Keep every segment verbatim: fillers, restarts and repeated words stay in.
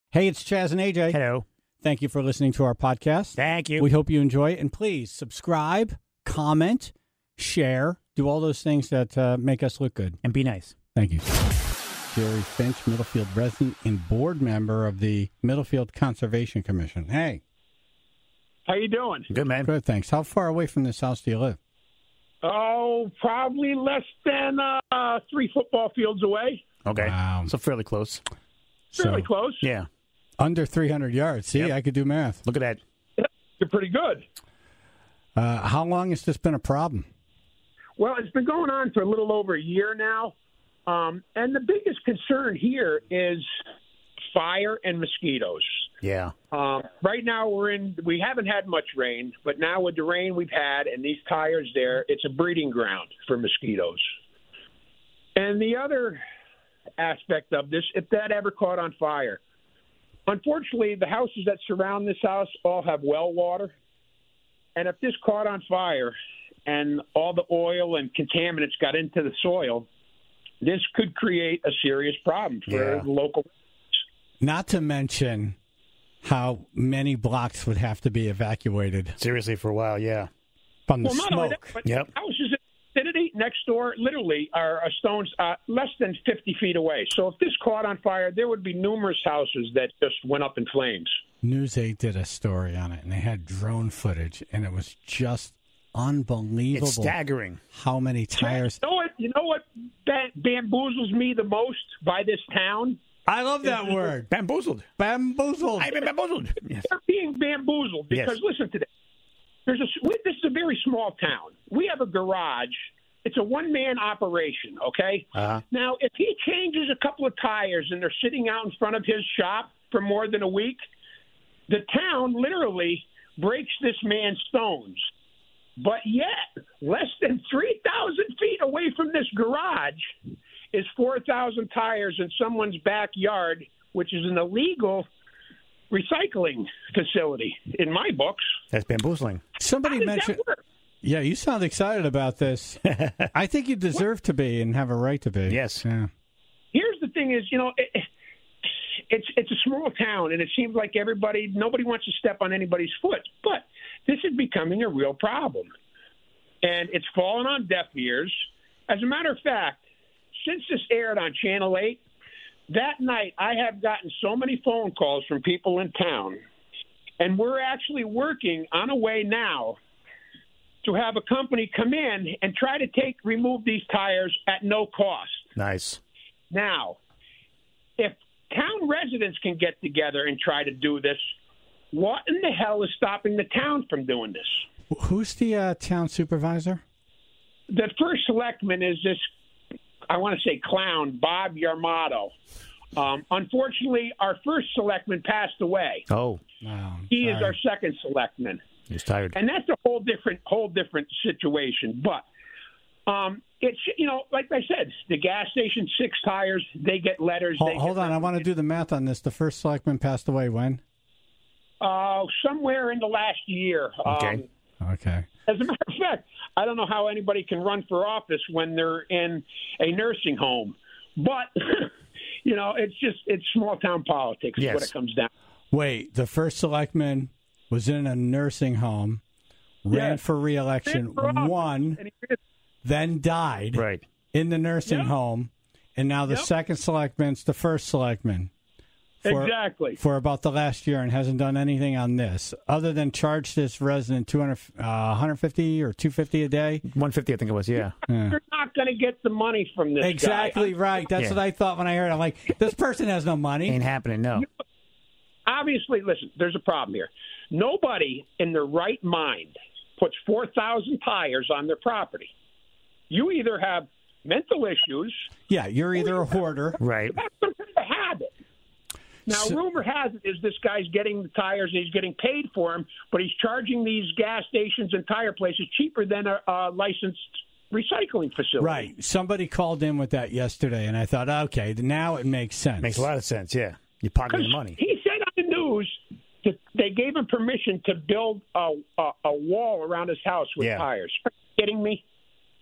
Hey, it's Chaz and A J. Hello. Thank you for listening to our podcast. Thank you. We hope you enjoy it. And please subscribe, comment, share, do all those things that uh, make us look good. And be nice. Thank you. Jerry Finch, Middlefield resident and board member of the Middlefield Conservation Commission. Hey. How you doing? Good, man. Good, thanks. How far away from this house do you live? Oh, probably less than uh, three football fields away. Okay. Wow. So fairly close. Fairly So, close. Yeah. Under three hundred yards. See, Yep. I could do math. Look at that. You're pretty good. Uh, how long has this been a problem? Well, it's been going on for a little over a year now. Um, and the biggest concern here is fire and mosquitoes. Yeah. Um, right now we're in, we haven't had much rain, but now with the rain we've had and these tires there, it's a breeding ground for mosquitoes. And the other aspect of this, if that ever caught on fire, unfortunately, the houses that surround this house all have well water. And if this caught on fire and all the oil and contaminants got into the soil, this could create a serious problem for Yeah. the local. Not to mention how many blocks would have to be evacuated Seriously, for a while, yeah. from the Well, not only smoke. that, but Yep. houses in the vicinity next door literally are a stone's uh, less than fifty feet away. So if this caught on fire, there would be numerous houses that just went up in flames. News eight did a story on it, and they had drone footage, and it was just unbelievable It's staggering. how many tires. You know what? You know what ba- bamboozles me the most by this town? I love that word. Bamboozled. Bamboozled. I've been bamboozled. Yes. They're being bamboozled because Yes. listen to this. There's a we- this is a very small town. We have a garage. It's a one man operation. Okay. Uh-huh. Now, if he changes a couple of tires and they're sitting out in front of his shop for more than a week, the town literally breaks this man's stones. But yet, less than three thousand feet away from this garage is four thousand tires in someone's backyard, which is an illegal recycling facility in my books. That's bamboozling. How Somebody does mentioned. that work? Yeah, you sound excited about this. I think you deserve to be and have a right to be. Yes. Yeah. Here's the thing: is you know, it, it's it's a small town, and it seems like everybody, nobody wants to step on anybody's foot. But this is becoming a real problem, and it's fallen on deaf ears. As a matter of fact, since this aired on Channel eight, that night I have gotten so many phone calls from people in town, and we're actually working on a way now to have a company come in and try to take remove these tires at no cost. Nice. Now, if town residents can get together and try to do this, what in the hell is stopping the town from doing this? Who's the uh, town supervisor? The first selectman is this, I want to say clown, Bob Yarmato. Um, unfortunately, our first selectman passed away. Oh, Wow. He is sorry. our second selectman. he's tired. And that's a whole different, whole different situation. But um, it's, you know, like I said, the gas station, six tires, they get letters. Hold, they hold get on. I want to do the math on this. The first selectman passed away when? Uh, somewhere in the last year. Okay. Um, Okay. as a matter of fact, I don't know how anybody can run for office when they're in a nursing home. But, you know, it's just, it's small town politics is Yes. what it comes down. Wait, the first selectman was in a nursing home, ran Yes. for re-election, Ran for office, won, and he- then died Right. in the nursing Yep. home, and now the Yep. second selectman's the first selectman. For, Exactly. For about the last year and hasn't done anything on this other than charge this resident two hundred, uh, one hundred fifty or two hundred fifty a day. one fifty, I think it was, yeah. Yeah. You're not going to get the money from this Exactly guy. right. That's Yeah. what I thought when I heard it. I'm like, this person has no money. Ain't happening, no. Obviously, listen, there's a problem here. Nobody in their right mind puts four thousand tires on their property. You either have mental issues, Yeah, you're either a hoarder. Right. have some kind of habit. Now, So- rumor has it is this guy's getting the tires and he's getting paid for them, but he's charging these gas stations and tire places cheaper than a, a licensed recycling facility. Right. Somebody called in with that yesterday, and I thought, okay, now it makes sense. Makes a lot of sense, yeah. You're pocketing the money. He said on the news that they gave him permission to build a, a, a wall around his house with Yeah. tires. Are you kidding me?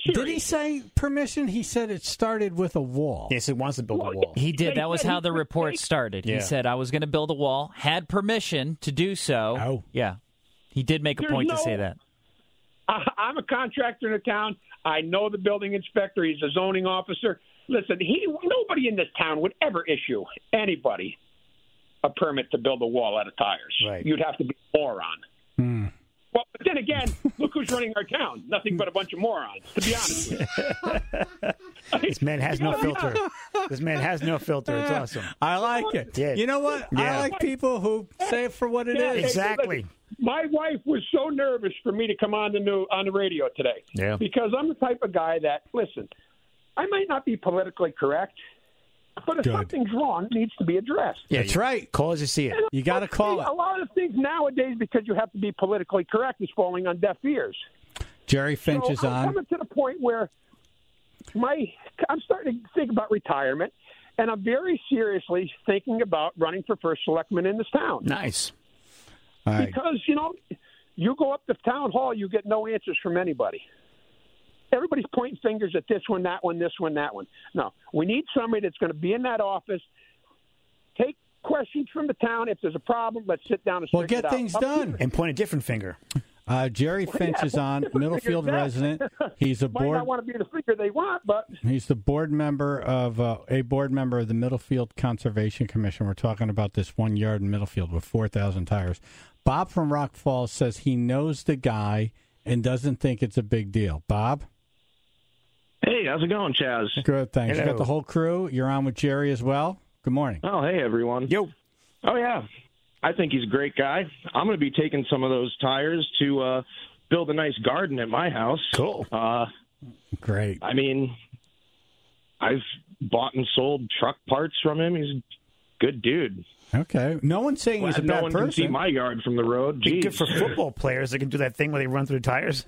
Did he say permission? He said it started with a wall. Yes, he wants to build a wall. He did. That was how the report started. Yeah. He said, I was going to build a wall, had permission to do so. Oh. Yeah. He did make a There's point no, to say that. I, I'm a contractor in the town. I know the building inspector. He's a zoning officer. Listen, he nobody in this town would ever issue anybody a permit to build a wall out of tires. Right. You'd have to be a moron. Hmm. Well, but then again, look who's running our town. Nothing but a bunch of morons, to be honest with you. This man has no filter. This man has no filter. It's awesome. I like it. Yeah. You know what? I Yeah. like people who say it for what it Yeah, is. Exactly. My wife was so nervous for me to come on the new on the radio today. Yeah. Because I'm the type of guy that, listen, I might not be politically correct, but if Good. something's wrong, it needs to be addressed. Yeah, That's you- right. Call as you see it. You got to call A it. lot of things nowadays, because you have to be politically correct, is falling on deaf ears. Jerry Finch so is I'm on. coming to the point where my I'm starting to think about retirement, and I'm very seriously thinking about running for first selectman in this town. Nice. All right. Because, you know, you go up to town hall, you get no answers from anybody. Everybody's pointing fingers at this one, that one, this one, that one. No, we need somebody that's going to be in that office, take questions from the town. If there's a problem, let's sit down and Well, straighten get it out. things Up to done. you. And point a different finger. Uh, Jerry Finch yeah, is on, different Middlefield figures, yeah. resident. He's a Might board. not want to be the figure they want, but He's the board member of uh, a board member of the Middlefield Conservation Commission. We're talking about this one yard in Middlefield with four thousand tires. Bob from Rock Falls says he knows the guy and doesn't think it's a big deal. Bob? Hey, how's it going, Chaz? Good, thanks. You Hello. got the whole crew. You're on with Jerry as well. Good morning. Oh, hey, everyone. Yo. Oh, yeah. I think he's a great guy. I'm going to be taking some of those tires to uh, build a nice garden at my house. Cool. Uh, Great. I mean, I've bought and sold truck parts from him. He's a good dude. Okay. No one's saying he's a Glad no bad one person. can see my yard from the road. Be Jeez. good for football players that can do that thing where they run through the tires.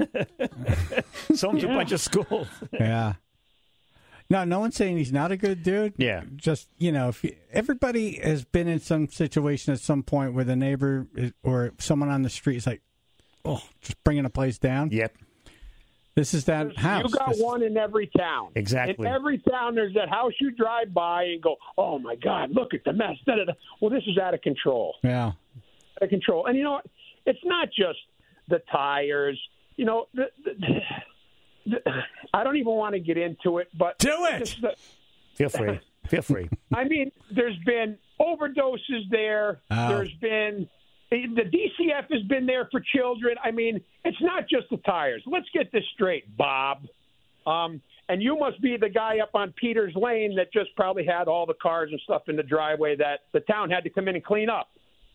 So much a bunch of schools. Yeah. No, no one's saying he's not a good dude. Yeah. Just, you know, if you, everybody has been in some situation at some point where the neighbor is, or someone on the street is like, oh, just bringing a place down. Yep. This is that house. you got This- one in every town. Exactly. In every town, there's that house you drive by and go, oh, my God, look at the mess. Da, da, da. Well, this is out of control. Yeah. Out of control. And, you know, it's not just the tires. You know, the, the, the, I don't even want to get into it, but Do it! just the- Feel free. Feel free. I mean, there's been overdoses there. Oh. There's been the D C F has been there for children. I mean, it's not just the tires. Let's get this straight, Bob. Um, and you must be the guy up on Peters Lane that just probably had all the cars and stuff in the driveway that the town had to come in and clean up.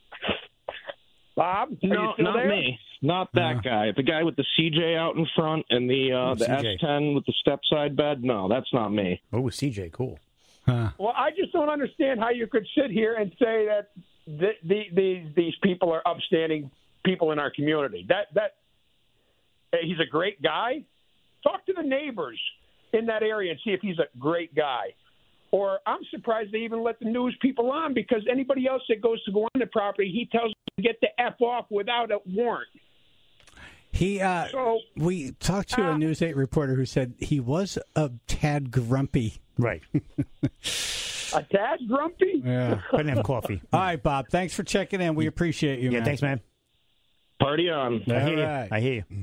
Bob, are you No, still not there? me. Not that guy. The guy with the C J out in front and the uh, Oh, the C J. S ten with the step side bed. No, that's not me. Oh, C J, cool. Huh. Well, I just don't understand how you could sit here and say that the, the, the, these people are upstanding people in our community. That that he's a great guy. Talk to the neighbors in that area and see if he's a great guy. Or I'm surprised they even let the news people on, because anybody else that goes to go on the property, he tells them to get the F off without a warrant. He, uh, So- we talked to a Uh, News eight reporter who said he was a tad grumpy. Right. A tad grumpy? Yeah. Couldn't have coffee. All right, Bob. Thanks for checking in. We appreciate you, Yeah, man. thanks, man. Party on. I All hear right. you. I hear you.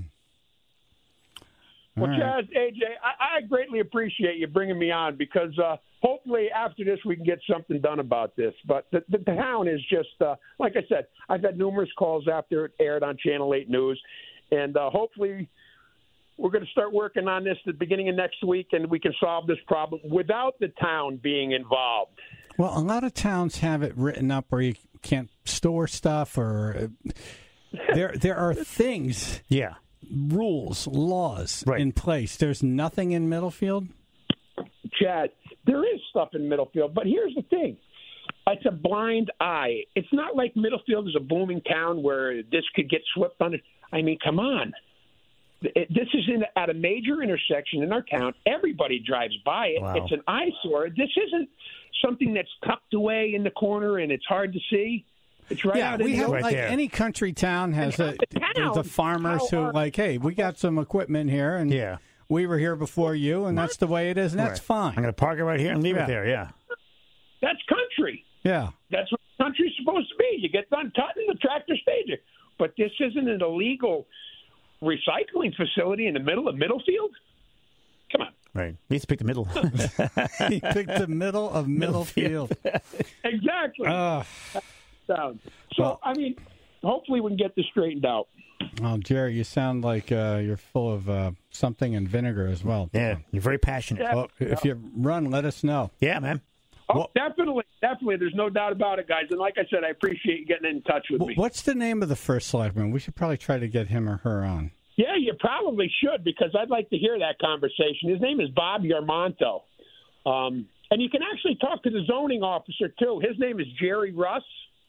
Well, All right. Chaz, A J, I, I greatly appreciate you bringing me on, because uh, hopefully after this we can get something done about this. But the, the, the town is just, uh, like I said, I've had numerous calls after it aired on Channel eight News, and uh, hopefully we're going to start working on this at the beginning of next week, and we can solve this problem without the town being involved. Well, a lot of towns have it written up where you can't store stuff, or uh, there there are things, Yeah. rules, laws Right. in place. There's nothing in Middlefield. Chad, there is stuff in Middlefield, but here's the thing. It's a blind eye. It's not like Middlefield is a booming town where this could get swept under. I mean, come on. It, this is in, at a major intersection in our town. Everybody drives by it. Wow. It's an eyesore. This isn't something that's tucked away in the corner and it's hard to see. It's right Yeah, out in we the have open. Right like there. any country town has a the town, there's the farmers how who are- like, hey, we got some equipment here, and Yeah. we were here before you, and that's the way it is, and that's Right. fine. I'm going to park it right here and leave Yeah. it there, yeah. That's country. Yeah. That's what country's supposed to be. You get done cutting, the tractor stays there. But this isn't an illegal recycling facility in the middle of Middlefield? Come on. Right. He needs to pick the middle. He picked the middle of Middlefield. Exactly. Uh, Down. So, well- I mean, hopefully we can get this straightened out. well, Jerry, you sound like uh, you're full of uh, something and vinegar as well. Yeah, you're very passionate. Yeah. Well, if you run, let us know. Yeah, man. Oh, Well- definitely, definitely. There's no doubt about it, guys. And like I said, I appreciate you getting in touch with me. What's the name of the first selectman? We should probably try to get him or her on. Yeah, you probably should, because I'd like to hear that conversation. His name is Bob Yarmonto. Um, and you can actually talk to the zoning officer, too. His name is Jerry Russ.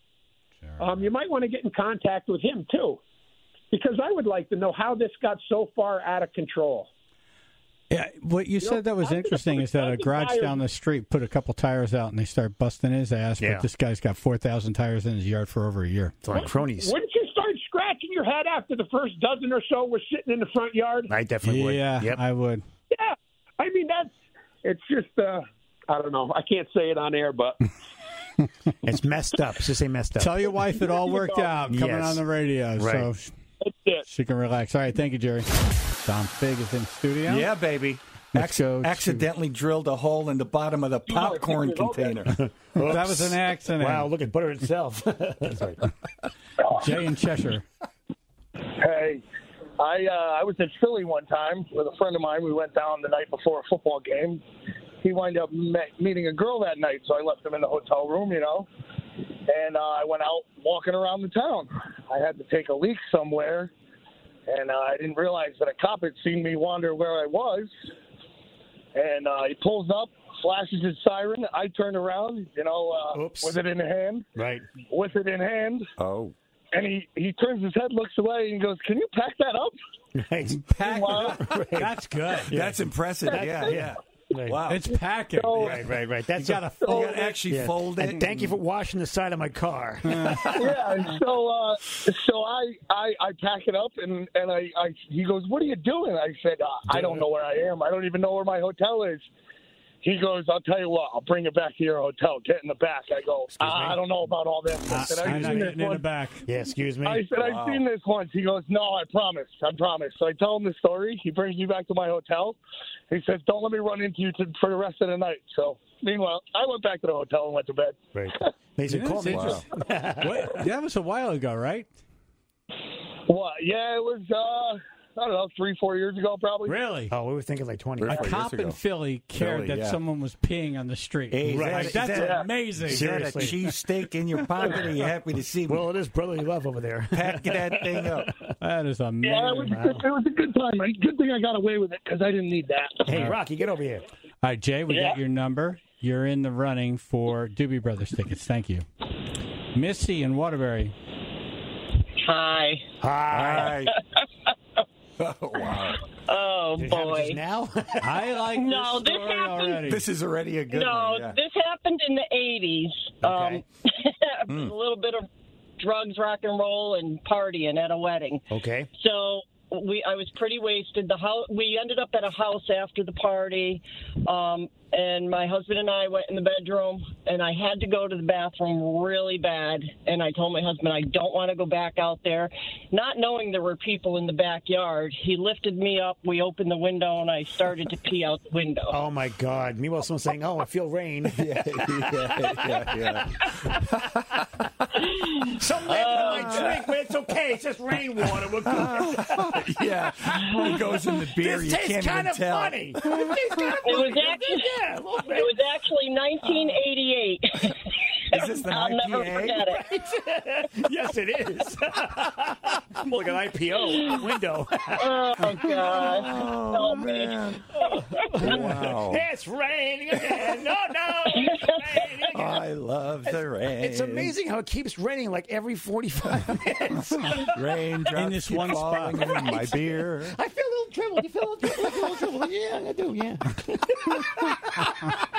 Um, you might want to get in contact with him, too, because I would like to know how this got so far out of control. Yeah, what you, You said know, that was I'm gonna interesting put is that a a garage tire- down the street put a couple tires out and they start busting his ass, Yeah. but this guy's got four thousand tires in his yard for over a year. It's like cronies. Wouldn't you start scratching your head after the first dozen or so were sitting in the front yard? I definitely would. Yeah, Yep. I would. Yeah. I mean, that's, it's just, uh, I don't know. I can't say it on air, but It's messed up. Just say messed up. Tell your wife it all worked out coming Yes. on the radio, Right. so that's it. she can relax. All right, thank you, Jerry. Don Fig is in studio. Yeah, baby. Let's Acc- go to- accidentally drilled a hole in the bottom of the popcorn container. That was an accident. Wow, look at butter itself. Sorry. Jay in Cheshire. Hey, I uh, I was in Philly one time with a friend of mine. We went down the night before a football game. He wound up met, meeting a girl that night, so I left him in the hotel room, you know. And uh, I went out walking around the town. I had to take a leak somewhere, and uh, I didn't realize that a cop had seen me wander where I was. And uh, he pulls up, flashes his siren. I turn around, you know, uh, Oops. with it in hand, Right. with it in hand. Oh. And he, he turns his head, looks away, and goes, "Can you pack that up?" Right. Meanwhile, That's good. That's impressive. Yeah, yeah. Right. Wow. It's packing. So- Right, right, right. That's You gotta a, fold You gotta actually yeah. fold it. And thank you for washing the side of my car. yeah, and so uh, so I, I I pack it up, and and I, I he goes, "What are you doing?" I said, uh, "I don't know where I am. I don't even know where my hotel is." He goes, "I'll tell you what. I'll bring it back to your hotel. Get in the back." I go, me? "I don't know about all this." I said, I'm "I've not seen this getting in the once." back. yeah, excuse me. I said, "I've seen this once." He goes, "No, I promise. I promise." So I tell him the story. He brings me back to my hotel. He says, "Don't let me run into you to, for the rest of the night." So meanwhile, I went back to the hotel and went to bed. Right. They said, Yeah, call it's me. interesting. What? That was a while ago, right? What? Yeah, it was, uh, I don't know, three, four years ago probably. Really? Oh, we were thinking like twenty. A Four years cop in ago. Philly cared Philly, that yeah. someone was peeing on the street. Hey, is Right. Like, that, that's is that, amazing. is that a Seriously. cheesesteak in your pocket? Are you happy to see me? Well, it is brotherly love over there. Pack that thing up. That is amazing. Yeah, it was, it was a good time. Good thing I got away with it because I didn't need that. Hey, Rocky, get over here. All right, Jay, we Yeah. got your number. You're in the running for Doobie Brothers tickets. Thank you. Missy in Waterbury. Hi. Hi. Oh, wow. Oh, Did it happen just boy. now? I like No, this this story happened- already. This is already a good no, one. Yeah. this happened in the eighties. Okay. Um, a little bit of drugs, rock and roll, and partying at a wedding. Okay. So we, I was pretty wasted. The house, we ended up at a house after the party, um, and my husband and I went in the bedroom, and I had to go to the bathroom really bad. And I told my husband I don't want to go back out there, not knowing there were people in the backyard. He lifted me up. We opened the window, and I started to pee out the window. Oh, my God. Meanwhile, someone's saying, oh, I feel rain. yeah, yeah, yeah, yeah. Some left in my drink, but it's okay. It's just rainwater. We're good. yeah. It goes in the beer. This you tastes can't kind even of tell. funny. It tastes kind of It was funny. actually, Yeah, a little bit. it was actually nineteen eighty-eight. Is this the I'll never I P A? forget it. Yes, it is. More like an I P O window. Oh, God. Oh, man. Wow. It's raining again. No, no. It's raining again. I love the rain. It's amazing how it keeps raining like every forty-five minutes. Raindrops In this keep one spot. falling in my beer. I feel a little trouble. You feel a little trouble? I feel a little trouble. Yeah, I do. Yeah.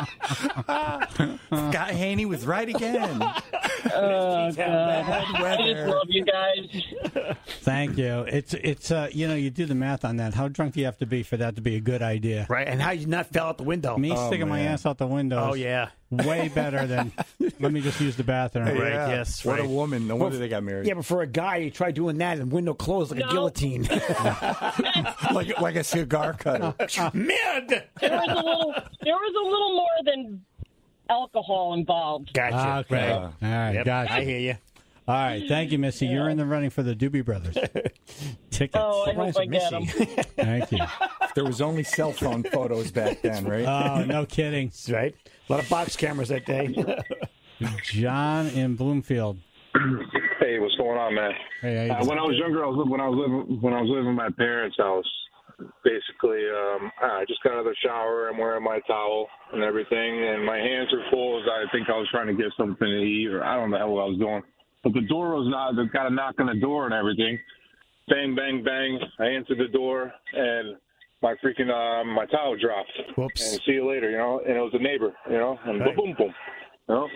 Guy Haney was right again. Oh, God. Bad I just weather. love you guys. Thank you. It's it's uh you know you do the math on that. How drunk do you have to be for that to be a good idea? Right, and how you not fell out the window. Me Oh, sticking my man. ass out the window. Oh, is yeah. way better than let me just use the bathroom. Right, Yeah. yes, What right. a woman. No wonder they got married. Yeah, but for a guy, you try doing that and window closed like a No. guillotine. like, like a cigar cutter. Mid! There was a little. There was a little more than alcohol involved. Gotcha. Okay. Right. All right. Yep, Gotcha. I hear you. All right. Thank you, Missy. You're in the running for the Doobie Brothers tickets. Oh, I hope I get them. Thank you. There was only cell phone photos back then, right? Oh, no kidding. Right? A lot of box cameras that day. John in Bloomfield. Hey, what's going on, man? Hey, how you Uh, doing? when I was younger, I was when I was living when I was living in my parents' house. Basically, um, I just got out of the shower. I'm wearing my towel and everything, and my hands are full. As I think I was trying to get something to eat, or I don't know what I was doing. But the door was not. They got a knock on the door and everything. Bang, bang, bang. I answered the door, and my freaking uh, my towel dropped. Whoops. And see you later, you know. And it was a neighbor, you know. And Right. boom, boom, boom. You know.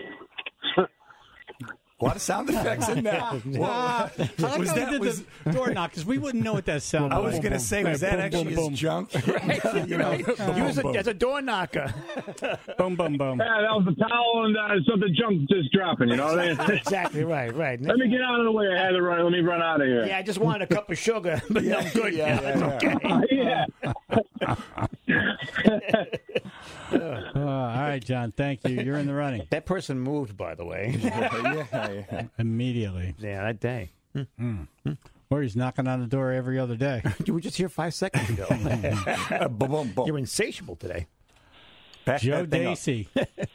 A lot of sound effects in that. Ah, I like Was how that- we did was- the door knock because we wouldn't know what that sounded I like. was going to say, was that actually his junk? you know, Use it as a door knocker. Boom, boom, boom. Yeah, that was the towel, and uh, so the junk just dropping. You know what I mean? Exactly right, right. Let me get out of the way. I had to run. Let me run out of here. Yeah, I just wanted a cup of sugar, but no, I'm good. yeah, Yeah, yeah, that's yeah. okay. Uh, all right, John. Thank you. You're in the running That person moved, by the way. yeah, yeah. immediately. Yeah, that day. Or he's knocking on the door every other day. You were just here five seconds ago. Uh, boom, boom, boom. You're insatiable today. Back Joe that thing up. Dacey.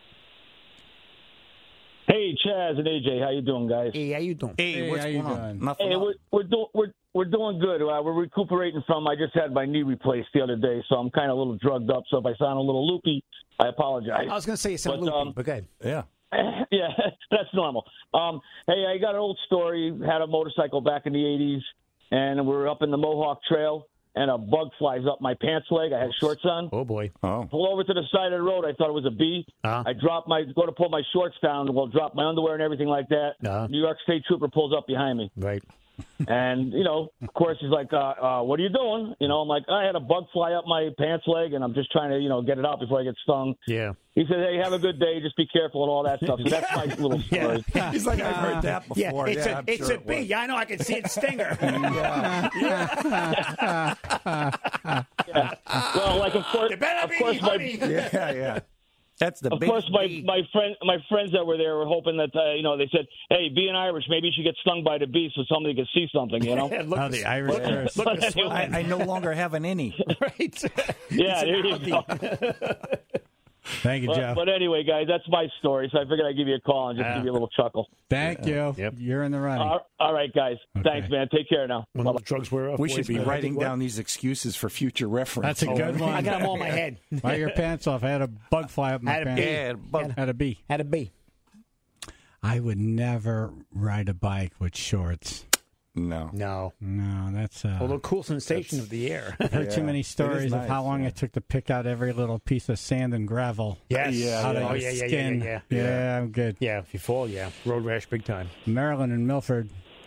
Hey, Chaz and A J, how you doing, guys? Hey, how you doing? Hey, Hey, what's how you going on? doing? Nothing Hey, up. we're we're doing we're we're doing good. Uh, we're recuperating from. I just had my knee replaced the other day, so I'm kind of a little drugged up. So if I sound a little loopy, I apologize. I was going to say you sound But, loopy, um, but good. Yeah. Yeah, that's normal. Um, hey, I got an old story. Had a motorcycle back in the eighties, and we were up in the Mohawk Trail, and a bug flies up my pants leg. I had shorts on. Oh, boy. Oh. Pull over to the side of the road. I thought it was a bee. Uh-huh. I drop my go to pull my shorts down. Well, drop my underwear and everything like that. Uh-huh. New York State Trooper pulls up behind me. Right. And, you know, of course, he's like, uh, uh, what are you doing? You know, I'm like, I had a bug fly up my pants leg, and I'm just trying to, you know, get it out before I get stung. Yeah. He said, hey, have a good day. Just be careful and all that stuff. So that's my little story. He's like, I've heard that Yeah, before. it's Yeah, a, I'm it's sure a it was. bee. I know. I can see its stinger. Well, like, of course, You better of be course, my, honey. Yeah, yeah. That's the of big course, my, bee. my friend, my friends that were there were hoping that, uh, you know, they said, hey, being Irish, maybe you should get stung by the bee so somebody can see something, you know? Look Oh, at the Irish curse. Look at the Anyway. I, I no longer have an innie. Right. Yeah, there you go. Thank you, Joe. But, but anyway, guys, that's my story. So I figured I'd give you a call and just Yeah. give you a little chuckle. Thank you. Yep. You're in the running. All all right, guys. Okay. Thanks, man. Take care now. When those drugs were off, We boys, should be man, I writing think what- down these excuses for future reference. That's a good one. I got them all in my head. Why your pants off? I had a bug fly up my Had a pants. bee. Yeah, bug. Had a bee. Had a bee. I would never ride a bike with shorts. No. No. No, that's uh, Although cool sensation of the air. I've heard too Yeah. many It is stories of nice, how long yeah. it took to pick out every little piece of sand and gravel Yes. Yeah, out yeah. of Oh, your yeah, yeah, yeah, skin. yeah, yeah. Yeah, I'm good. Yeah, if you fall, yeah. Road rash big time. Marilyn and Milford.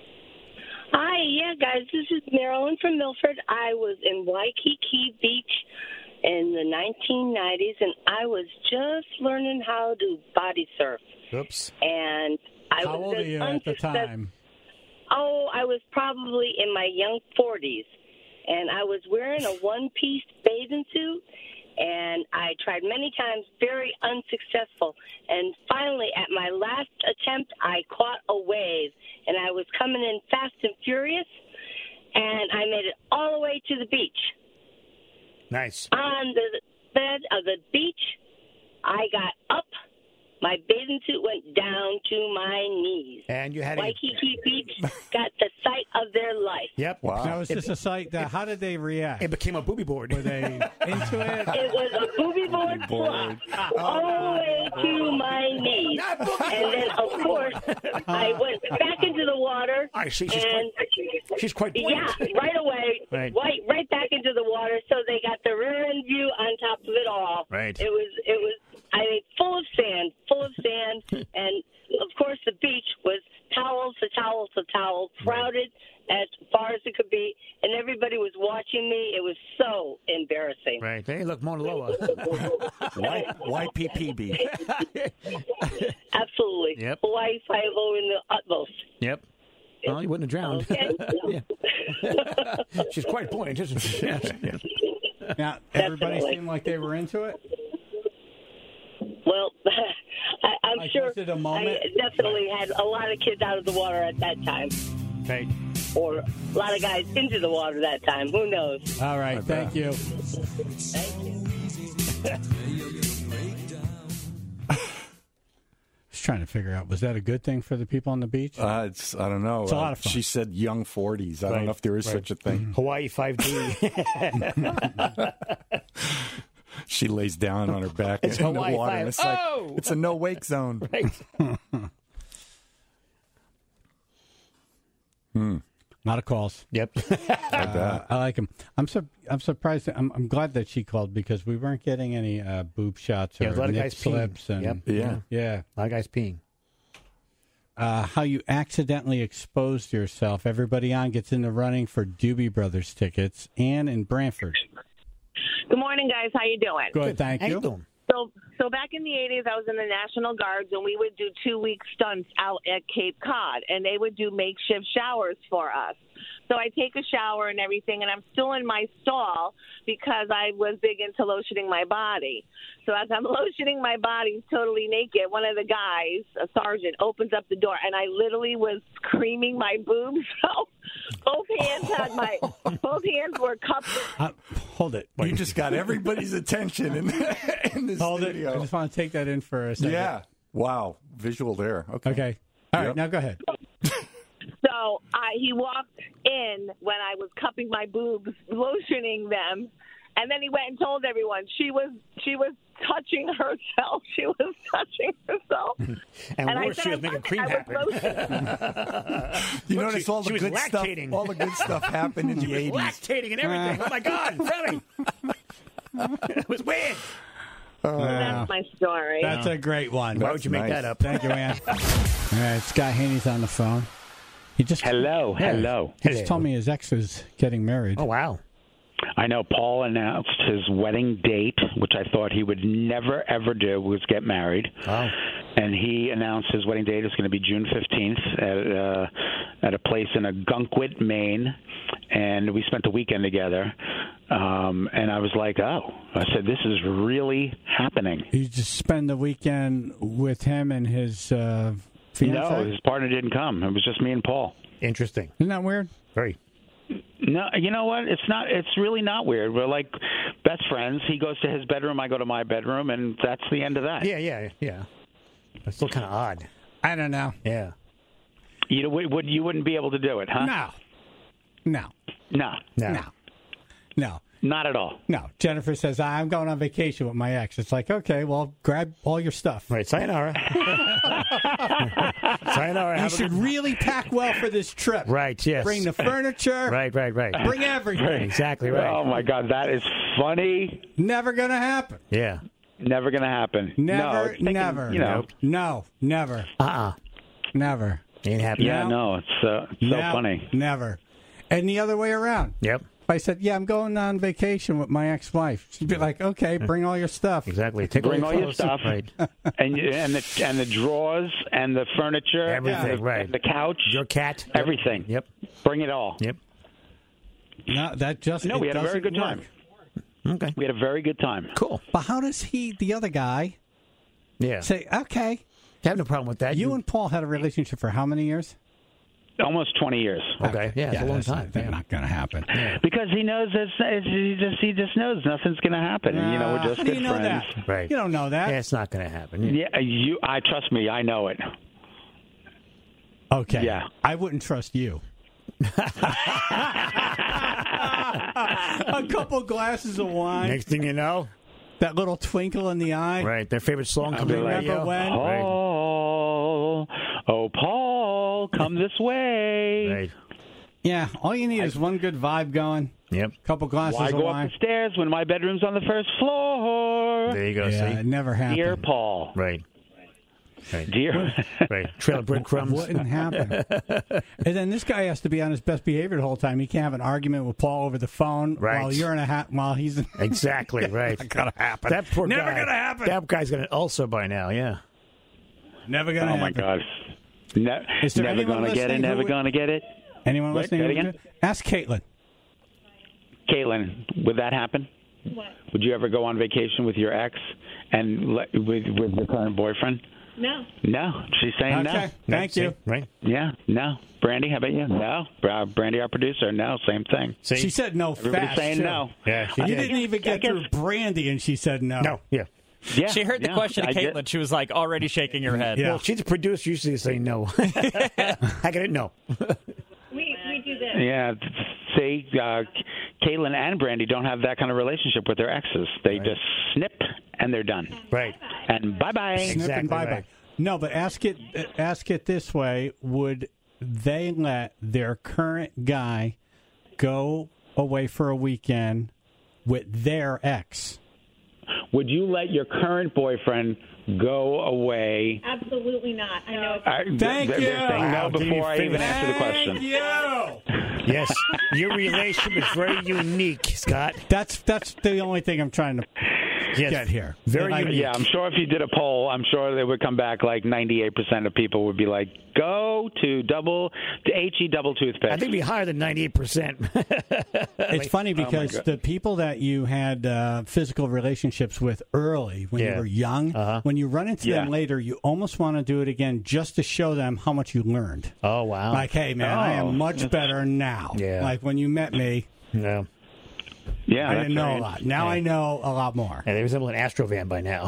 Hi, yeah, guys. This is Marilyn from Milford. I was in Waikiki Beach in the nineteen nineties, and I was just learning how to body surf. Oops. And I How was old are just you at the unsuccess- time? Oh, I was probably in my young forties, and I was wearing a one-piece bathing suit, and I tried many times, very unsuccessful. And finally, at my last attempt, I caught a wave, and I was coming in fast and furious, and I made it all the way to the beach. Nice. On the bed of the beach, I got up. My bathing suit went down to my knees. And you had a... Waikiki Beach got the sight of their life. Yep. Wow. Now, was this a site that, how did they react? It became a booby board. Were they into it? It was a booby board board. flop all the way to my knees. Not booby And then, of course, I went back into the water. I see. She's and quite, she's quite yeah, buoyant. right away, Right. right, right back into the water. So they got the rear end view on top of it all. Right. It was, it was. I mean, And, of course, the beach was towels to towels to towels, crowded as far as it could be, and everybody was watching me. It was so embarrassing. Right. Hey, look, Mauna Loa. Y P P B. Absolutely. Yep. Hawaii Five-O in the utmost. Yep. Well, you wouldn't have drowned. Okay. Yeah. She's quite buoyant, isn't she? Yes. Yes. Now, everybody Definitely. seemed like they were into it? Well, I, I'm Like, sure was it a moment? I definitely had a lot of kids out of the water at that time. Right. Or a lot of guys into the water that time. Who knows? All right, thank you. Just trying to figure out, was that a good thing for the people on the beach? Uh, it's I don't know. It's a lot Uh, of fun. She said young forties. I Right, don't know if there is right. such a thing. Hawaii five D. She lays down on her back It's in Hawaii the water. five. And it's like Oh! it's a no wake zone. Right. Hmm. A lot of calls. Yep. I bet. Uh, I like them. I'm su- I'm surprised. I'm, I'm glad that she called because we weren't getting any uh, boob shots Yeah, or a lot of nip guys peeing. slips. And, Yep. Yeah. Yeah. A lot of guys peeing. Uh, how you accidentally exposed yourself. Everybody on gets in the running for Doobie Brothers tickets. Ann in Brantford. Good morning, guys. How you doing? Good, thank How you. you doing? So, so back in the eighties, I was in the National Guards, and we would do two-week stunts out at Cape Cod, and they would do makeshift showers for us. So I take a shower and everything, and I'm still in my stall because I was big into lotioning my body. So as I'm lotioning my body totally naked, one of the guys, a sergeant, opens up the door, and I literally was screaming my boobs. So both hands had my, both hands were cupped. Uh, hold it. You just got everybody's attention in, in this Hold studio. it. I just want to take that in for a second. Yeah. Wow. Visual there. Okay. Okay. All right. Yep. Now go ahead. So I, he walked in when I was cupping my boobs, lotioning them, and then he went and told everyone she was she was touching herself. She was touching herself. And, And I worse, said, she was I making wasn't. cream I was happen. You Look, notice she- all the she was good stuff. lactating. All the good stuff happened in the eighties. Lactating and everything. Oh, my God. Really? It was weird. That's my story. That's a great one. Why would you make nice. that up? Thank you, Ann. All right, Scott Haney's on the phone. He just Hello, hello. He just told me his ex is getting married. Oh, wow. I know Paul announced his wedding date, which I thought he would never, ever do, was get married. Oh. And he announced his wedding date is going to be June fifteenth at, uh, at a place in Agunquit, Maine. And we spent the weekend together. Um, and I was like, oh. I said, this is really happening. You just spend the weekend with him and his uh, fiance? No, his partner didn't come. It was just me and Paul. Interesting. Isn't that weird? Very. No, you know what? It's not. It's really not weird. We're like best friends. He goes to his bedroom, I go to my bedroom, and that's the end of that. Yeah, yeah, yeah. It's still kind of odd. I don't know. Yeah. You would you wouldn't be able to do it, huh? No. No. No. No. No. No. Not at all. No. Jennifer says, I'm going on vacation with my ex. It's like, okay, well, grab all your stuff. Right, sayonara. Sayonara. You Have a should good- really pack well for this trip. Right, yes. Bring the furniture. Right, right, right. Bring everything. Exactly right. Oh my God, that is funny. Never going to happen. Yeah. Never going to happen. Never, no, it's thinking, never. You know. No, never. Uh-uh. Never. Ain't happening. Yeah, no, it's uh, so No, funny. Never. And the other way around. Yep. If I said, yeah, I'm going on vacation with my ex-wife, she'd be like, okay, bring all your stuff. Exactly. Take Bring all all your your clothes. stuff, Right. and you- and the and the drawers and the furniture, Everything, and the, right. and the couch, Your cat. everything. Yep. Bring it all. Yep. No, that just No, it we had a very doesn't good time. work. Okay. We had a very good time. Cool. But how does he, the other guy, Yeah. say, okay, I have no problem with that. you and Paul had a relationship for how many years? Almost twenty years. Okay. Yeah, it's a long that's time. Not, Yeah. not going to happen. Because he knows it's, it's, he just he just knows nothing's going to happen. you know, we're just how do good you know friends. that? Right. You don't know that. Yeah, it's not going to happen. Yeah. Yeah, you. I trust me. I know it. Okay. Yeah. I wouldn't trust you. A couple glasses of wine, Next thing you know, that little twinkle in the eye. right, their favorite song I'll comes be on the like, radio. Remember when? Right. Paul, oh Paul, come this way. Right. Yeah, all you need is one good vibe going, Yep. couple glasses Why of go wine. up the stairs when my bedroom's on the first floor? There you go. Yeah, See. it never happened. Dear Paul. Right. Right. Dear. Right. Trail of breadcrumbs. Wouldn't happen. And then this guy has to be on his best behavior the whole time. He can't have an argument with Paul over the phone Right. while you're in a hat while he's in. Exactly, right. Not gonna happen. That poor Never guy. gonna happen. That guy's got an ulcer by now, yeah. Never gonna Oh, happen. my God. Ne- Is there never anyone going to get it, listening never who- going to get it. Anyone What? listening? Say it who- again? Ask Caitlin. Caitlin, would that happen? What? Would you ever go on vacation with your ex and let, with, with your current boyfriend? No. No. She's saying no. Okay, thank you. Right? Yeah, no. Brandy, how about you? No. Bra- Brandy, our producer, no. Same thing. See? She said no Everybody's fast. saying too. no. Yeah, she You did. didn't even get guess- through Brandy, and she said no. No, yeah. Yeah, She heard the yeah, question to I Caitlin. get- She was like already shaking her head. Yeah. Well, she's a producer. Usually you say no. I get it? No. We we do this. Yeah, see, uh, Caitlin and Brandy don't have that kind of relationship with their exes. They just snip and they're done. Right. And bye bye. Snip Exactly and bye bye. right. No, but ask it. Ask it this way: would they let their current guy go away for a weekend with their ex? Would you let your current boyfriend go away? Absolutely not. I know. It's- Uh, Thank they're, you. They're saying Wow, no didn't before I you even finish? answer the question. Thank you. Yes. Your relationship is very unique, Scott. That's that's the only thing I'm trying to Yes. get here. Very I- unique. Yeah, I'm sure if you did a poll, I'm sure they would come back like ninety-eight percent of people would be like, go to double to H E double toothpaste. I think it'd be higher than ninety-eight percent. It's funny because God. the people that you had uh, physical relationships with early when Yeah. you were young, Uh-huh. when you run into them Yeah. later, you almost want to do it again just to show them how much you learned. Oh, wow. Like, hey, man, I Oh, am much better now. Yeah. Like when you met me, No. yeah, I that's didn't know right. a lot. Now Yeah. I know a lot more. Yeah, they resemble an Astrovan by now.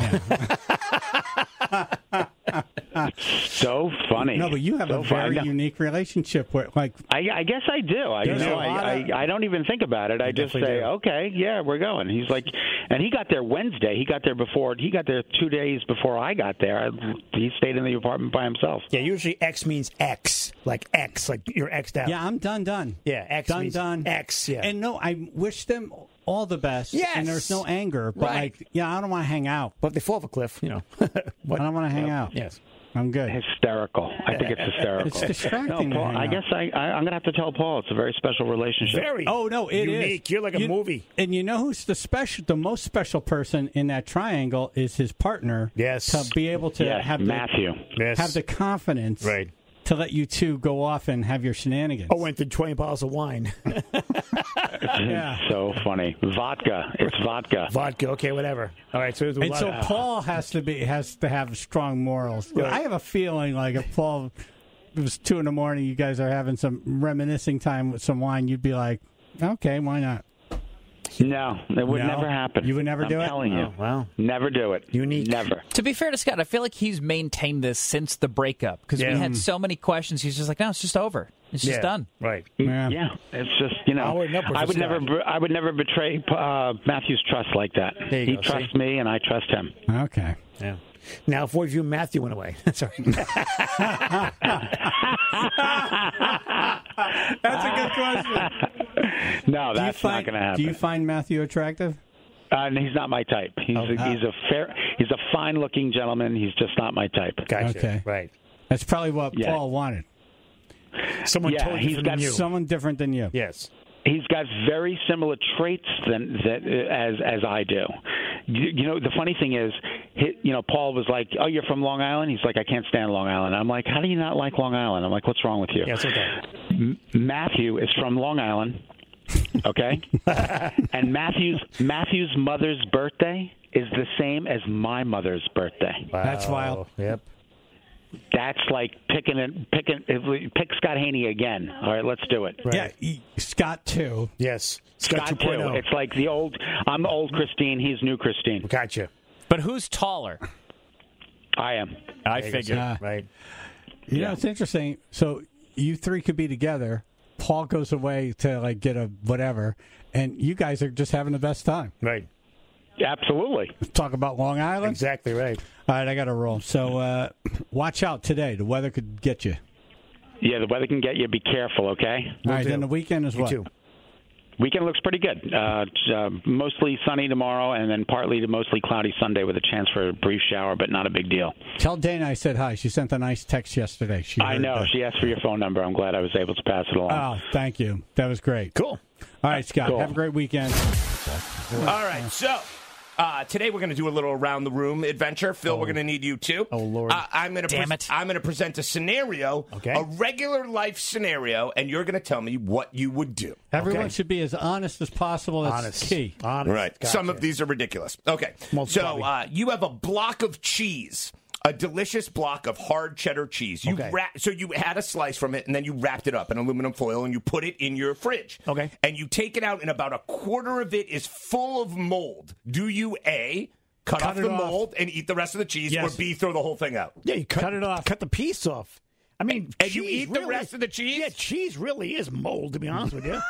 So funny. No, but you have so a very funny. unique relationship where, like, I, I guess I do. I, you There's know, a lot I, of- I, I don't even think about it. I just definitely say, do. okay, yeah, we're going. He's like, and he got there Wednesday. He got there before. He got there two days before I got there. He stayed in the apartment by himself. Yeah, usually X means X, like X, like you're X'd out. yeah, I'm done, done. Yeah, X done, means done. X, yeah. And no, I wish them all the best. Yes. And there's no anger. But, Right. like, yeah, I don't want to hang out. But if they fall off a cliff, you know. I don't want to hang out. Yes. I'm good. Hysterical. I think it's hysterical. It's distracting No, to Paul, hang I out. guess I, I, I'm going to have to tell Paul it's a very special relationship. Very. Oh no, it is unique. You're like a You- movie. And you know who's the special, the most special person in that triangle is his partner. Yes. To be able to Yes, have Matthew. the, Yes. have the confidence, Right. to let you two go off and have your shenanigans. Oh, went through twenty bottles of wine. Yeah. So funny. Vodka. It's vodka. Vodka. Okay, whatever. All right. So there's a And lot so of, Paul has to be has to have strong morals. Right. I have a feeling like if Paul it was two in the morning, you guys are having some reminiscing time with some wine, you'd be like, okay, why not? No, it would No? never happen. You would never I'm do it? telling you. Oh, wow. Never do it. Unique. Never. To be fair to Scott, I feel like he's maintained this since the breakup because Yeah. we had so many questions. He's just like, no, it's just over. It's just Yeah. done. Right. Yeah. Yeah, it's just you know. Onward and upward I for would Scott. never. br- I would never betray uh, Matthew's trust like that. There you he go, trusts see? me, and I trust him. Okay. Yeah. Now, if we view Matthew went away. Sorry. That's a good question. No, Do you that's find, not going to happen. Do you find Matthew attractive? Uh, he's not my type. He's Oh. a, he's a fair. He's a fine-looking gentleman. He's just not my type. Gotcha. Okay. Right. That's probably what Yeah. Paul wanted. Someone Yeah, totally he's different got than you. Someone different than you. Yes. He's got very similar traits than that as as I do. You, you know, the funny thing is, he, you know, Paul was like, "Oh, you're from Long Island." He's like, "I can't stand Long Island." I'm like, "How do you not like Long Island?" I'm like, "What's wrong with you?" Yeah, it's okay. M- Matthew is from Long Island, okay, and Matthew's Matthew's mother's birthday is the same as my mother's birthday. Wow. That's wild. Yep. That's like picking it, picking pick Scott Haney again. All right, let's do it. Right. Yeah, he- Scott too. Yes. Scott, Scott 2.0. too. It's like the old. I'm the old Christine. He's new Christine. Gotcha. But who's taller? I am. I There you go. figured. Yeah. Right. You Yeah. know, it's interesting. So you three could be together. Paul goes away to like get a whatever, and you guys are just having the best time. Right. Absolutely. Talk about Long Island. Exactly right. All right, I got to roll. So uh, watch out today. The weather could get you. Yeah, the weather can get you. Be careful, okay? All right, do. then the weekend is You what? too. Weekend looks pretty good. Uh, uh, mostly sunny tomorrow, and then partly to mostly cloudy Sunday with a chance for a brief shower, but not a big deal. Tell Dana I said hi. She sent a nice text yesterday. She I know. That. She asked for your phone number. I'm glad I was able to pass it along. Oh, thank you. That was great. Cool. All right, Scott. Cool. Have a great weekend. All right, so uh, today we're going to do a little around the room adventure. Phil, oh. we're going to need you too. Oh Lord! Uh, I'm going to damn pre- it! I'm going to present a scenario, okay. a regular life scenario, and you're going to tell me what you would do. Everyone okay? should be as honest as possible. That's honest. key. Honest. Right. Gotcha. Some of these are ridiculous. Okay. Most so uh, you have a block of cheese. A delicious block of hard cheddar cheese. You okay. wrap, so you had a slice from it, and then you wrapped it up in aluminum foil, and you put it in your fridge. Okay. And you take it out, and about a quarter of it is full of mold. Do you A, cut, cut off the off. mold and eat the rest of the cheese, yes. or B, throw the whole thing out? Yeah, you cut, cut it off. Cut the piece off. I mean, and you eat really, the rest of the cheese? Yeah, cheese really is mold, to be honest with you.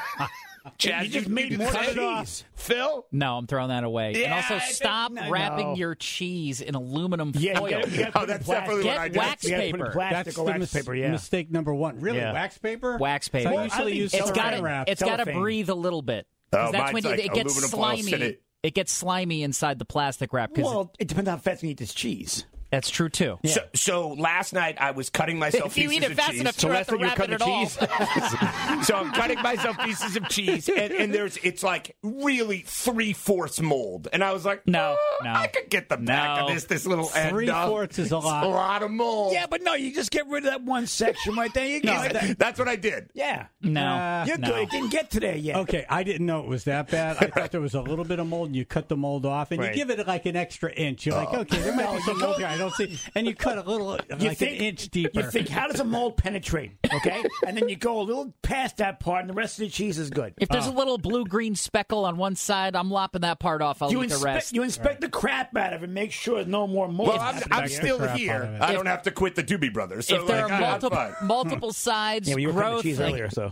Chad, you just you, made you more cut it cheese. Off. Phil? No, I'm throwing that away. Yeah, and also, I think- stop no, wrapping no. your cheese in aluminum Yeah, foil. you gotta, you gotta Oh, put that's in plastic. definitely what I Get did. wax You gotta put in paper. plastic That's or the wax mis- paper, yeah. mistake number one. Really, Yeah. wax paper? Wax paper. So I Well, I usually think use It's got saran to wrap. it's got to Cellophane. breathe a little bit. Oh, 'Cause that's mine's when you, like it gets aluminum foil, slimy. sit it. It gets slimy inside the plastic wrap. 'Cause Well, it depends on how fast you eat this cheese. that's true too. So, so last night I was cutting myself If you pieces eat it of fast cheese. enough, so you don't that's have to when you're wrap it cutting at cheese. So I'm cutting myself pieces of cheese, and, and there's it's like really three fourths mold, and I was like, No, oh, no. I could get the back No. of this. This little end Three up. fourths is a lot. It's a lot of mold. Yeah, but no, you just get rid of that one section right there. You No, get that. that's what I did. Yeah. No, Uh, You're no. good. It didn't get to there yet. Okay, I didn't know it was that bad. I thought there was a little bit of mold, and you cut the mold off, and Right. you give it like an extra inch. You're like, okay, there might be some mold here. I don't see. And you cut a little, You like think, an inch deeper. You think, how does a mold penetrate? Okay? And then you go a little past that part, and the rest of the cheese is good. If there's a little blue-green speckle on one side, I'm lopping that part off. I'll you eat inspect, the rest. you inspect the crap out of it, make sure there's no more mold. Well, I'm, happening I'm here. still crap out here. of it. I If- don't have to quit the Doobie Brothers. So if there like, are ah, multiple that's fine. multiple sides, Yeah, well, you were cutting the growth. cheese like- earlier, so.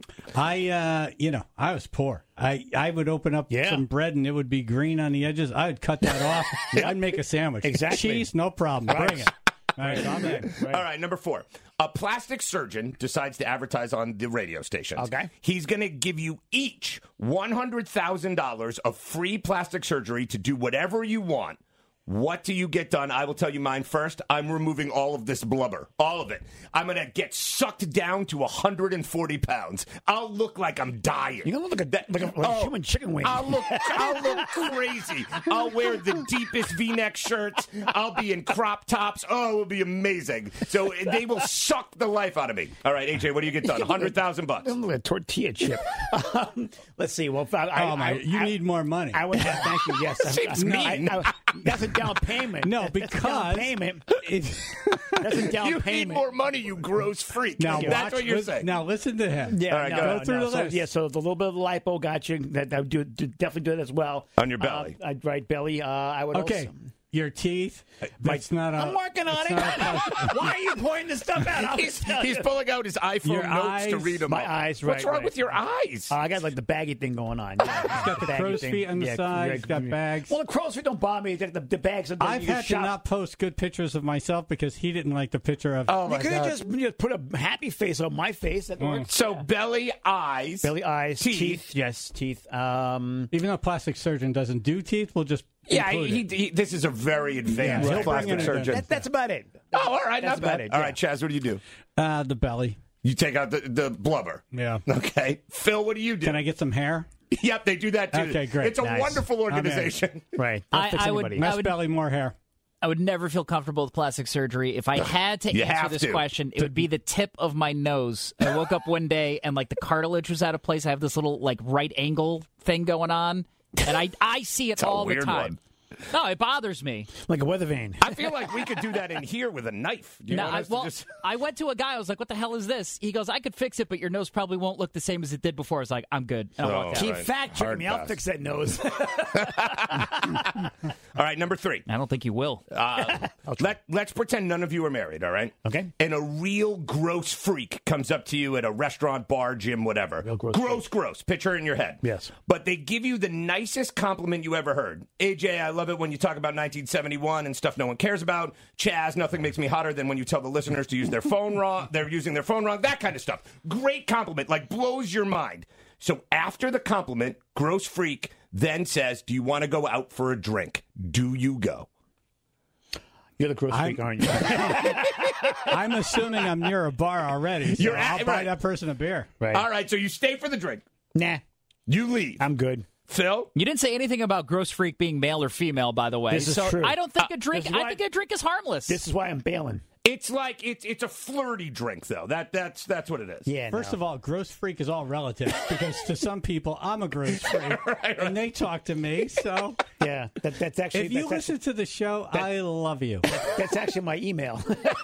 I, uh, you know, I was poor. I, I would open up Yeah. some bread and it would be green on the edges. I would cut that off. I'd make a sandwich. Exactly. Cheese, no problem. Right. Bring it. All right, I'm in. All right, number four. A plastic surgeon decides to advertise on the radio station. Okay. He's going to give you each one hundred thousand dollars of free plastic surgery to do whatever you want. What do you get done? I will tell you mine first. I'm removing all of this blubber. All of it. I'm going to get sucked down to one hundred forty pounds. I'll look like I'm dying. You're going to look at that like a, like a human chicken wing. I'll look, I'll look crazy. I'll wear the deepest V-neck shirts. I'll be in crop tops. Oh, it will be amazing. So they will suck the life out of me. All right, A J, what do you get done? one hundred thousand bucks. I'm like a tortilla chip. um, let's see. Well, if I, I, Oh, my, I, you I, need more money. I would have. Thank you. Yes. Seems no, I, mean. I, that's a down payment. No, That's a because down payment. it- That's a down You payment. need more money, you gross freak. now, That's watch, what you're listen, saying. Now, listen to him. Yeah, All right, no, go no, Go through no. the So, list. yeah, so the little bit of lipo got you. That I would do, do definitely do that as well. On your belly. Uh, I'd right belly. Uh, I would Okay, also. your teeth. That's not a. I'm working on it's it. not a- Why are you pointing this stuff out? I'll He's, tell he's you. pulling out his iPhone Your notes to eyes, read them. my up. eyes, What's right, wong right. with your eyes? Uh, I got like the baggy thing going on. Yeah. He's got the crow's feet on the side, he's got bags. Well, the crow's feet don't bother me. The, the, the bags are. I've you had to shop. not post good pictures of myself because he didn't like the picture of. Oh You my could god! just, just put a happy face on my face. That works. So belly, eyes, Belly, eyes, teeth. teeth. Yes, teeth. Um, Even though a plastic surgeon doesn't do teeth, we'll just. Yeah, include he, it. he, this is a very advanced Yeah, right. plastic Bring it in. surgeon. that, that's about it. oh, all right, That's not bad. about it, All yeah. right, Chaz, what do you do? Uh, the belly. You take out the, the blubber. Yeah. Okay. Phil, what do you do? Can I get some hair? Yep, they do that too. Okay, great. It's a Nice. wonderful I'm in. organization. Right. Don't I- fix I would- anybody. Less would- belly, more hair. I would never feel comfortable with plastic surgery. If I had to You answer have this to. question, it would be the tip of my nose. I woke up one day and like the cartilage was out of place. I have this little like right angle thing going on, and I I see it a all the weird time. one. No, it bothers me. Like a weather vane. I feel like we could do that in here with a knife. Do you No, want I, us to well, just- I went to a guy. I was like, "What the hell is this?" He goes, "I could fix it, but your nose probably won't look the same as it did before." I was like, "I'm good." And I Oh. walked out. Keep right. fact checking Hard me. I'll pass. fix that nose. All right, number three. I don't think you will. Uh, let, let's pretend none of you are married, all right? Okay. And a real gross freak comes up to you at a restaurant, bar, gym, whatever. Real gross Gross, gross. Picture it in your head. Yes. But they give you the nicest compliment you ever heard. A J, I love it when you talk about nineteen seventy-one and stuff no one cares about. Chaz, nothing makes me hotter than when you tell the listeners to use their phone wrong. They're using their phone wrong. That kind of stuff. Great compliment. Like, blows your mind. So after the compliment, Gross Freak then says, do you want to go out for a drink? Do you go? You're the gross freak, aren't you? I'm assuming I'm near a bar already, so You're I'll at- buy right. that person a beer. Right. All right, so you stay for the drink. Nah. You leave. I'm good. Phil? You didn't say anything about gross freak being male or female, by the way. This is so true. I don't think Uh, a drink. this is I why- think a drink is harmless. This is why I'm bailing. It's like it's it's a flirty drink, though. That that's that's what it is. Yeah. First of all, gross freak is all relative because to some people I'm a gross freak, right, right. and they talk to me. So Yeah, that, that's actually. if you that's listen to the show, I love you. actually, that's actually my email.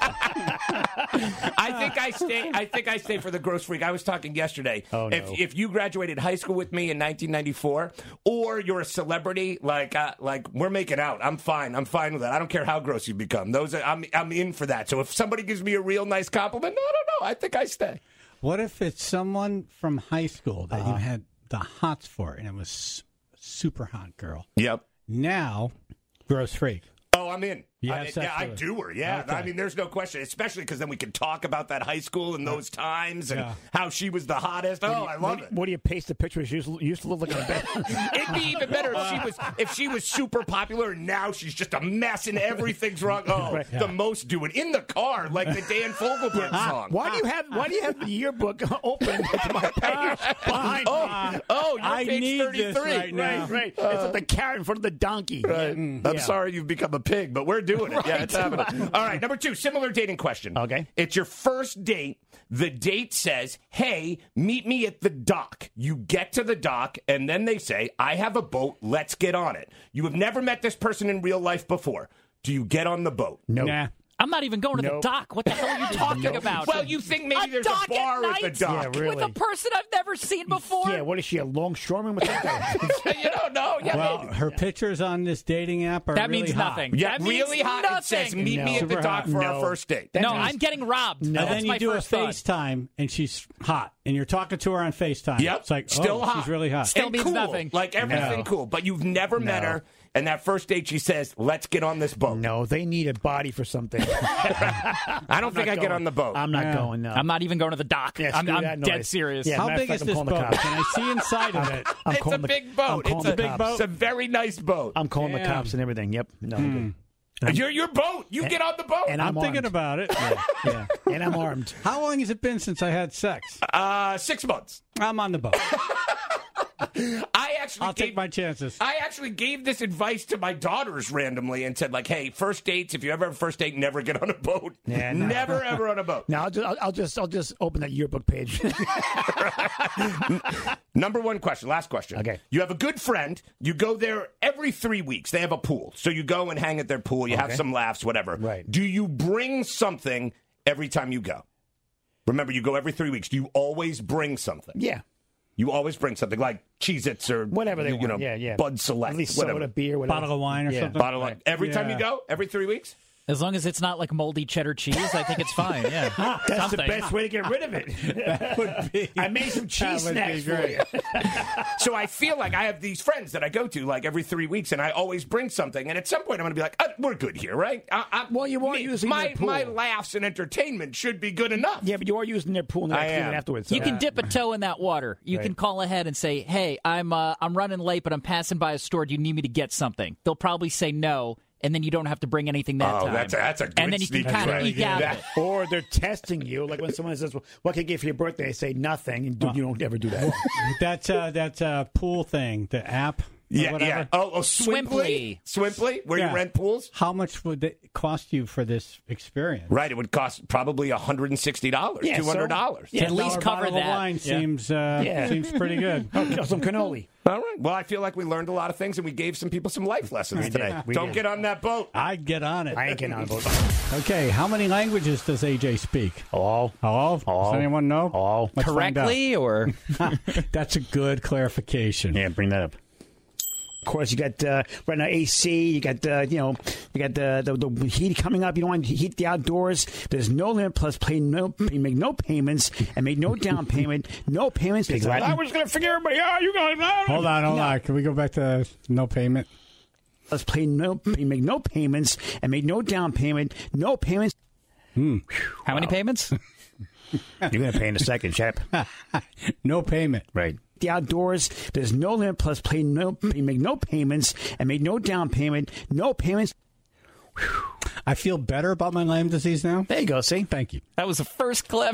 I think I stay. I think I stay for the gross freak. I was talking yesterday. Oh, no. If if you graduated high school with me in nineteen ninety-four, or you're a celebrity, like uh, like we're making out, I'm fine. I'm fine with that. I don't care how gross you become. Those are, I'm I'm in for that. So if somebody gives me a real nice compliment, no, I don't know. I think I stay. What if it's someone from high school that you had the hots for, and it was super hot girl? Yep. Now, gross freak. Oh, I'm in. You I, have sex yeah, I with her. do her. Yeah, Okay. I mean, there's no question. Especially because then we can talk about that high school and those times and Yeah. how she was the hottest. Oh, I love what, it. What do you paste the picture? She used, used to look like a bed. It'd be even better if she was if she was super popular and now she's just a mess and everything's wrong. Oh, Right. the most do it in the car like the Dan Fogelberg song. Why do you have Why do you have the yearbook open to my page behind Oh, me? oh, you're I page need this thirty-three. right now. Right, right. it's like the carrot in front of the donkey. Right. Mm, I'm yeah. sorry you've become a pig, but we're doing it. Yeah, it's happening. All right, number two, similar dating question. Okay. It's your first date. The date says, hey, meet me at the dock. You get to the dock, and then they say, I have a boat. Let's get on it. You have never met this person in real life before. Do you get on the boat? No. Nah. I'm not even going to Nope. the dock. What the hell are you talking about? Well, you think maybe A there's dock a bar at at, the night? dock. Yeah, really. With a person I've never seen before? Yeah, what is she, a longshoreman with that guy? You don't know. Yeah, Well, maybe. her pictures on this dating app are That really means hot. nothing. Yeah, That means really hot. It says, nothing. meet No. me at the Super dock hot. for our No. first date. That No, means- I'm getting robbed. And That's then my you do a first thought. FaceTime, and she's hot, and you're talking to her on FaceTime. Yep. It's like, still oh, hot. she's really hot. Still And means cool. nothing. Like everything No. cool. But you've never met No. her. And that first date, she says, let's get on this boat. No, they need a body for something. I don't think I get on the boat. I'm not Yeah. going, no. I'm not even going to the dock. Yeah, I'm, screw I'm that dead noise. serious. Yeah. How matter of big fact, is I'm this calling the boat? cops. Can I see inside of it? I'm it's a calling the- big I'm boat. calling It's the a, cops. it's a very nice boat. I'm calling the Damn. cops and everything. Yep. No. Hmm. I'm good. You're your boat. You get on the boat. And I'm, I'm, thinking armed. about it. Yeah, yeah. And I'm armed. How long has it been since I had sex? Uh, six months. I'm on the boat. I actually I'll gave, take my chances. I actually gave this advice to my daughters randomly and said, like, hey, first dates, if you ever have a first date, never get on a boat. Yeah, no. Never, ever on a boat. Now I'll just, I'll, I'll just, I'll just open that yearbook page. Number one question, last question. Okay. You have a good friend. You go there every three weeks. They have a pool. So you go and hang at their pool. You have Okay. some laughs, whatever. Right. Do you bring something every time you go? Remember, you go every three weeks. Do you always bring something? yeah. You always bring something like Cheez-Its or Whatever they you want. know, yeah, yeah. Bud Select, At least whatever. soda, beer, whatever. Bottle of wine or Yeah. something? Bottle of every time Yeah. you go, every three weeks. As long as it's not like moldy cheddar cheese, I think it's fine. Yeah, That's Something. the best way to get rid of it. That would be. I made some cheese That would snacks be for great. you. So I feel like I have these friends that I go to like every three weeks, and I always bring something. And at some point, I'm going to be like, uh, "We're good here, right?" I, I, Well, you are me- using my their pool. my laughs and entertainment should be good enough. Yeah, but you are using their pool and I they're cleaning am. afterwards. You so- can dip a toe in that water. You Right. can call ahead and say, "Hey, I'm uh, I'm running late, but I'm passing by a store. Do you need me to get something?" They'll probably say no, and then you don't have to bring anything that Oh, time. that's a- that's a good and then you can sneaky kind of trick. eke out of That- it. Or they're testing you, like when someone says, well, "What can I get for your birthday?" I say nothing, and you don't ever do that. That's uh, that's uh, pool thing, the app. or Yeah, whatever. yeah. Oh, oh, Swimply, Swimply, where Yeah. you rent pools. How much would it cost you for this experience? Right, it would cost probably one hundred and sixty dollars, Yeah, two hundred dollars. so- At least $10 cover bottle of that. wine Yeah. seems uh, Yeah. seems pretty good. Oh, some cannoli. All right. Well, I feel like we learned a lot of things, and we gave some people some life lessons We today. did. We Don't did. get on that boat. I'd get on it. I ain't getting on a boat. Okay, how many languages does A J speak? All. All? Does anyone know? All. Let's find out. Correctly, or That's a good clarification. Yeah, bring that up. Of course, you got uh, right now A C. You got uh, you know you got the, the the heat coming up. You don't want to heat the outdoors. There's no limit. Plus, pay no you make no payments and make no down payment. No payments. Because I was going to figure everybody out. You guys Hold on, hold No. on. Can we go back to no payment? Let's play no. You make no payments and make no down payment. No payments. how many payments? You're going to pay in a second, chap. No payment. Right. The outdoors, there's no limit plus pay no pay, make no payments and make no down payment, no payments. I feel better about my Lyme disease now. There you go, see? Thank you. That was the first clip.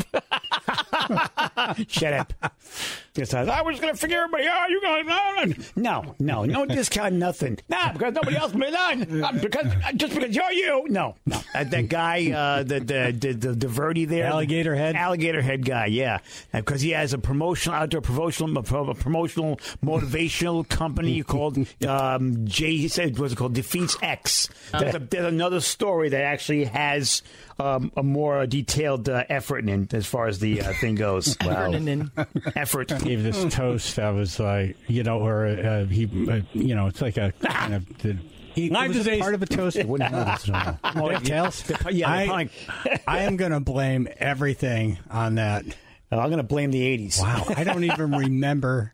Shut up. Just, I was going to figure everybody out. You guys, no, no, no discount, nothing. Nah, because nobody else made on. Because just because you're you. No, no. Uh, that guy, uh, the the the the, the Verdi there, Alligator Head, Alligator Head guy, yeah, because he has a promotional outdoor promotional a promotional motivational company called um, J. He said what's it called? Defeats X. There's, a, there's another story that actually has um, a more detailed uh, effort in as far as the uh, thing goes. Wow, effort. Gave this toast. I was like, you know, or uh, he, uh, you know, it's like a kind of. The, He, Lyme was disease. part of a toast. It wouldn't know this. Well, yeah, tails? Yeah, I, I am going to blame everything on that. Oh, I'm going to blame the eighties. Wow, I don't even remember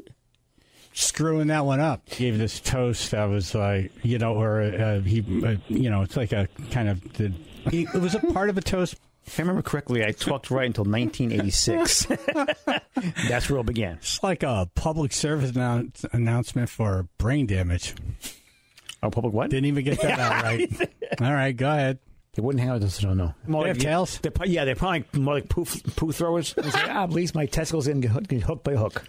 screwing that one up. Gave this toast. I was like, you know, or uh, he, uh, you know, it's like a kind of. The, he, it was a part of a toast. If I remember correctly, I talked right until nineteen eighty-six. That's where it began. It's like a public service annou- announcement for brain damage. Oh, public what? Didn't even get that out right. All right, go ahead. They wouldn't hang out with us, I don't know. More they have tails? They're, yeah, they're probably more like poo, poo throwers. They say, ah, at least my testicles didn't get hooked, get hooked by hook.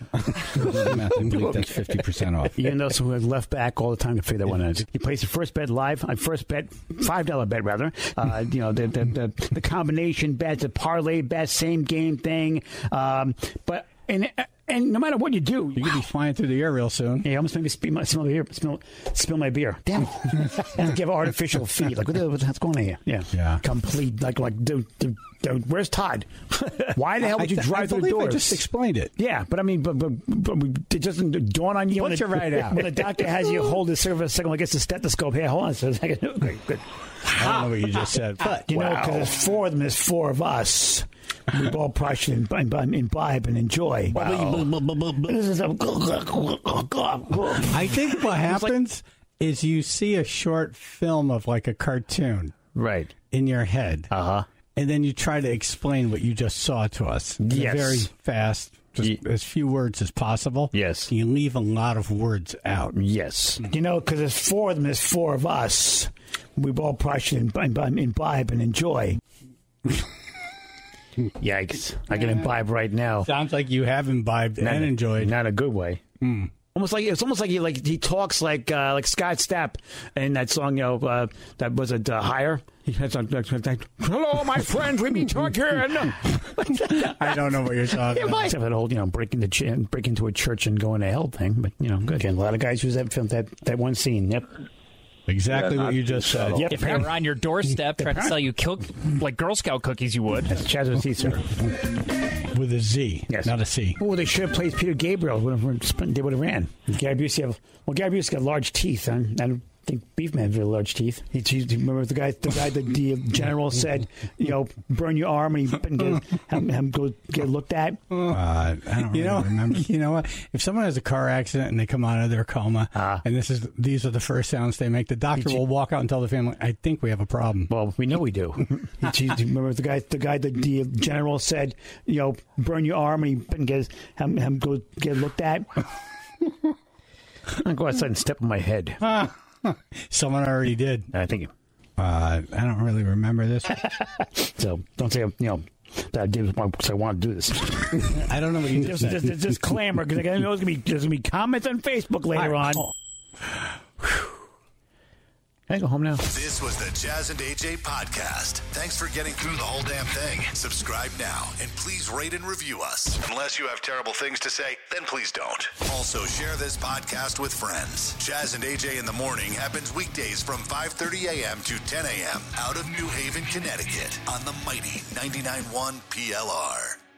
I believe that's fifty percent off. Even though someone has left back all the time to figure that one out. You place your first bet live, on first bet, five dollar bet rather. Uh, you know, the, the, the, the combination bet, the parlay bet, same game thing. Um, but, and, And no matter what you do, you could be flying through the air real soon. Yeah, almost made me spill my, spill my beer. Spill, spill my beer. Damn it! And give artificial feed. Like what the, what's going on here? Yeah, yeah. Complete. Like like, dude, dude, dude, where's Todd? Why the hell would you I, drive I through the doors? I just explained it. Yeah, but I mean, but, but, but it doesn't dawn on you. Put when you it, right out. When the doctor has you hold the service second, like it's the stethoscope. Here, hold on a second. Okay, good. I don't know what you just said, but you wow. know, because there's four of them. There's four of us. We all probably should imbibe, imbibe and enjoy. Wow. I think what happens is you see a short film of like a cartoon, right, in your head, uh huh, and then you try to explain what you just saw to us. Yes, very fast, just Ye- as few words as possible. Yes, you leave a lot of words out. Yes, you know, because there's four of them. There's four of us. We all probably should imbibe, imbibe and enjoy. Yikes! I can imbibe right now. Sounds like you have imbibed not and a, enjoyed. Not a good way. Mm. Almost like it's almost like he like he talks like uh, like Scott Stapp in that song. You know uh, that was it uh, Higher. He has a, like, hello, my friends, we meet again. I don't know what you're talking about. Except that old, you know, break into ch- break into a church and go into hell thing. But you know, good. Again, a lot of guys use that film that that one scene. Yep. Exactly yeah, what you just said. Yep. If they were on your doorstep trying to sell you cook, like Girl Scout cookies, you would. That's Chaz with a C, sir. With a Z, yes. Not a C. Oh, they should have played Peter Gabriel. They would have ran. Gary Busey have well, Gary Busey got large teeth. I, I don't think Beefman had very large teeth. He, he, remember the guy, the guy, that the general said, you know, burn your arm and, he, and get, have him go get looked at. Uh, I don't you really know, remember. You know what? If someone has a car accident and they come out of their coma, uh, and this is these are the first sounds they make, the doctor will walk out and tell the family, "I think we have a problem." Well, we know we do. he, remember the guy, the guy, that the general said, you know, burn your arm and, he, and get have him go get looked at. I'll go outside and step on my head. Someone already did. I think. Uh, I don't really remember this. So don't say, you know, that I did because I want to do this. I don't know what you just said. Just, just, just clamor because I know there's going to be comments on Facebook later on. Oh. Can I go home now? This was the Jazz and A J podcast. Thanks for getting through the whole damn thing. Subscribe now and please rate and review us. Unless you have terrible things to say, then please don't. Also, share this podcast with friends. Jazz and A J in the Morning happens weekdays from five thirty a.m. to ten a.m. out of New Haven, Connecticut on the mighty ninety-nine point one P L R.